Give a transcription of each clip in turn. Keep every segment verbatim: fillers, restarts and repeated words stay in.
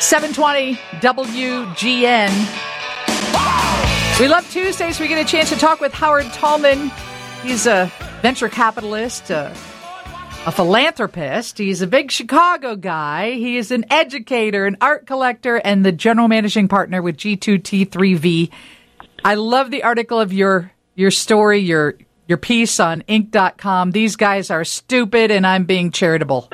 seven twenty W G N. We love Tuesdays. We get a chance to talk with Howard Tallman. He's a venture capitalist, a, a philanthropist. He's a big Chicago guy. He is an educator, an art collector, and the general managing partner with G two T three V. I love the article of your your story, your your piece on Inc dot com. These guys are stupid, and I'm being charitable.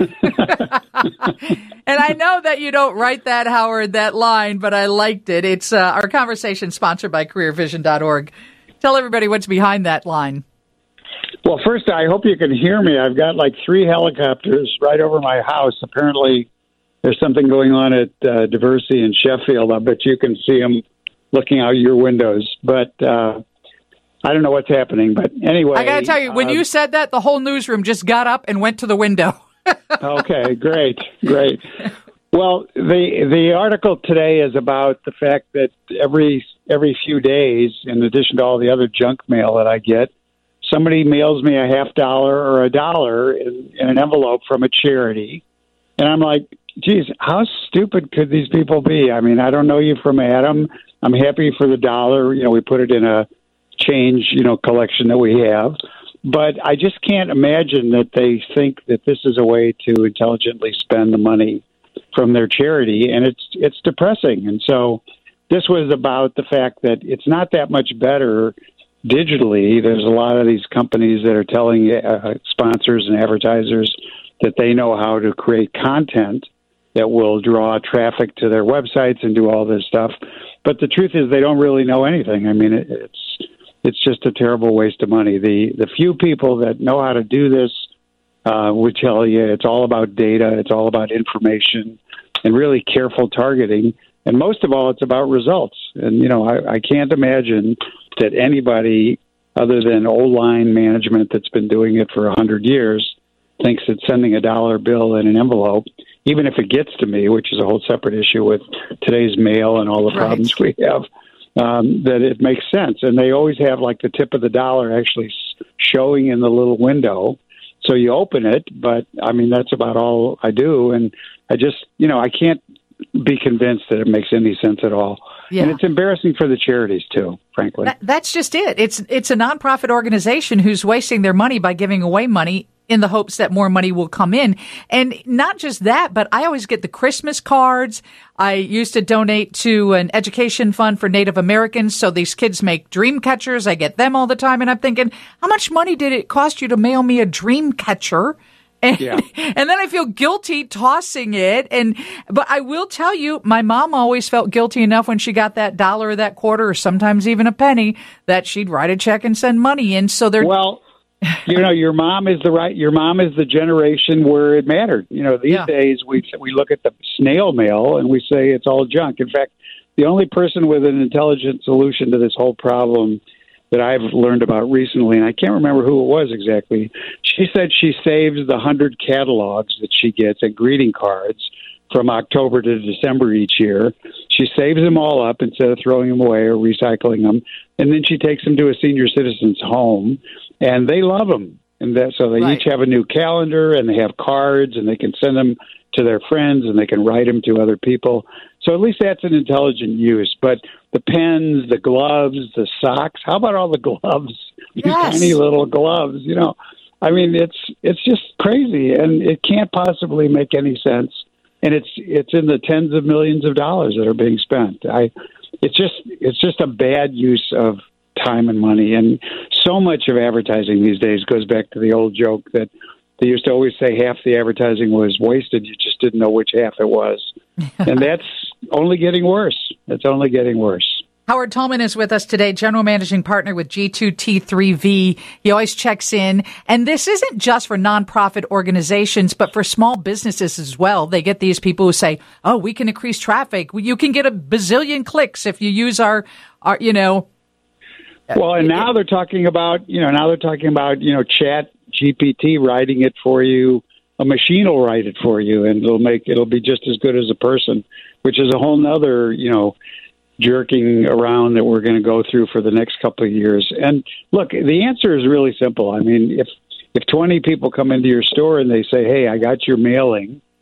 And I know that you don't write that, Howard, that line, but I liked it. It's uh, our conversation sponsored by career vision dot org. Tell everybody what's behind that line. Well, first, I hope you can hear me. I've got like three helicopters right over my house. Apparently, there's something going on at uh, Diversey in Sheffield. I bet you can see them looking out your windows. But uh, I don't know what's happening. But anyway. I got to tell you, when uh, you said that, the whole newsroom just got up and went to the window. Okay, great, great. Well, the the article today is about the fact that every every few days, in addition to all the other junk mail that I get, somebody mails me a half dollar or a dollar in, in an envelope from a charity. And I'm like, geez, how stupid could these people be? I mean, I don't know you from Adam. I'm happy for the dollar. You know, we put it in a change, you know, collection that we have. But I just can't imagine that they think that this is a way to intelligently spend the money from their charity. And it's it's depressing. And so this was about the fact that it's not that much better digitally. There's a lot of these companies that are telling uh, sponsors and advertisers that they know how to create content that will draw traffic to their websites and do all this stuff. But the truth is they don't really know anything. I mean, it, it's it's just a terrible waste of money. The the few people that know how to do this uh, would tell you it's all about data, it's all about information, and really careful targeting. And most of all, it's about results. And, you know, I, I can't imagine that anybody other than O-line management that's been doing it for one hundred years thinks that sending a dollar bill in an envelope, even if it gets to me, which is a whole separate issue with today's mail and all the right. problems we have, um, that it makes sense. And they always have, like, the tip of the dollar actually showing in the little window. So you open it, but, I mean, that's about all I do. And I just, you know, I can't be convinced that it makes any sense at all. Yeah. And it's embarrassing for the charities, too, frankly. That, that's just it. It's it's a nonprofit organization who's wasting their money by giving away money in the hopes that more money will come in. And not just that, but I always get the Christmas cards. I used to donate to an education fund for Native Americans, so these kids make dream catchers. I get them all the time, and I'm thinking, how much money did it cost you to mail me a dream catcher? And, yeah. and then I feel guilty tossing it. And but I will tell you, my mom always felt guilty enough when she got that dollar or that quarter or sometimes even a penny that she'd write a check and send money in. So they're well, you know, your mom is the right. Your mom is the generation where it mattered. You know, these yeah. days we we look at the snail mail and we say it's all junk. In fact, the only person with an intelligent solution to this whole problem that I've learned about recently, and I can't remember who it was exactly, she said she saves the hundred catalogs that she gets and greeting cards from October to December each year. She saves them all up instead of throwing them away or recycling them, and then she takes them to a senior citizen's home, and they love them. And that, so they right. each have a new calendar, and they have cards, and they can send them to their friends, and they can write them to other people. So at least that's an intelligent use. But the pens, the gloves, the socks, how about all the gloves? Yes. These tiny little gloves, you know. I mean, it's it's just crazy, and it can't possibly make any sense. And it's it's in the tens of millions of dollars that are being spent. I, it's just it's just a bad use of time and money. And so much of advertising these days goes back to the old joke that they used to always say half the advertising was wasted. You just didn't know which half it was. And that's only getting worse. It's only getting worse. Howard Tallman is with us today, General Managing Partner with G two T three V. He always checks in. And this isn't just for nonprofit organizations, but for small businesses as well. They get these people who say, oh, we can increase traffic. You can get a bazillion clicks if you use our, our you know. Well, and now they're talking about, you know, now they're talking about, you know, Chat G P T writing it for you. A machine will write it for you, and it'll make it'll be just as good as a person, which is a whole nother, you know, jerking around that we're going to go through for the next couple of years. And look, the answer is really simple. I mean, if if twenty people come into your store and they say, "Hey, I got your mailing,"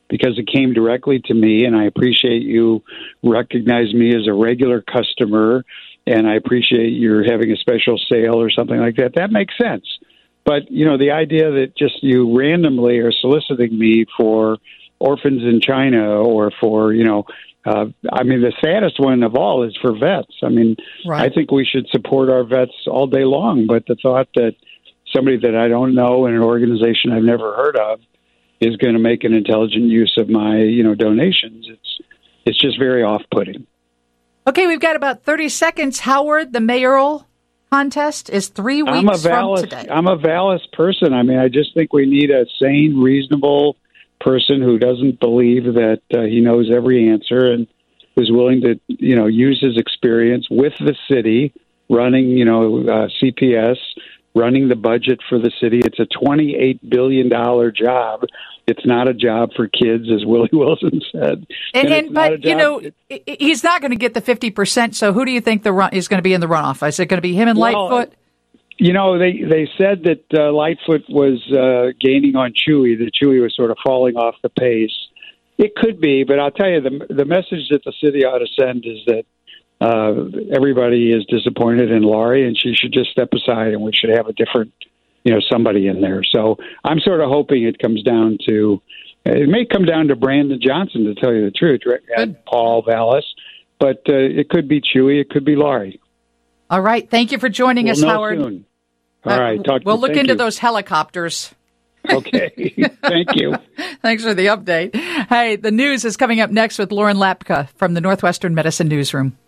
because it came directly to me, and I appreciate you recognize me as a regular customer, and I appreciate you're having a special sale or something like that. That makes sense. But, you know, the idea that just you randomly are soliciting me for orphans in China or for, you know, uh, I mean, the saddest one of all is for vets. I mean, right. I think we should support our vets all day long, but the thought that somebody that I don't know in an organization I've never heard of is going to make an intelligent use of my, you know, donations, it's it's just very off-putting. Okay, we've got about thirty seconds. Howard, the mayoral contest is three weeks I'm a Vallis, from today. I'm a Vallis person. I mean, I just think we need a sane, reasonable person who doesn't believe that uh, he knows every answer and who's willing to, you know, use his experience with the city, running, you know, uh, C P S, running the budget for the city. It's a twenty-eight billion dollars job. It's not a job for kids, as Willie Wilson said. And, and, and but, you know, he's not going to get the fifty percent. So who do you think the run is going to be in the runoff? Is it going to be him and well, Lightfoot? You know, they, they said that uh, Lightfoot was uh, gaining on Chewy, that Chewy was sort of falling off the pace. It could be, but I'll tell you, the, the message that the city ought to send is that uh, everybody is disappointed in Laurie, and she should just step aside, and we should have a different, you know, somebody in there. So I'm sort of hoping it comes down to, it may come down to Brandon Johnson, to tell you the truth, and Paul Vallis, but uh, it could be Chewy, it could be Laurie. All right. Thank you for joining we'll us, know Howard. Soon. All right. Talk we'll to look you. into you. those helicopters. Okay. Thank you. Thanks for the update. Hey, the news is coming up next with Lauren Lapka from the Northwestern Medicine Newsroom.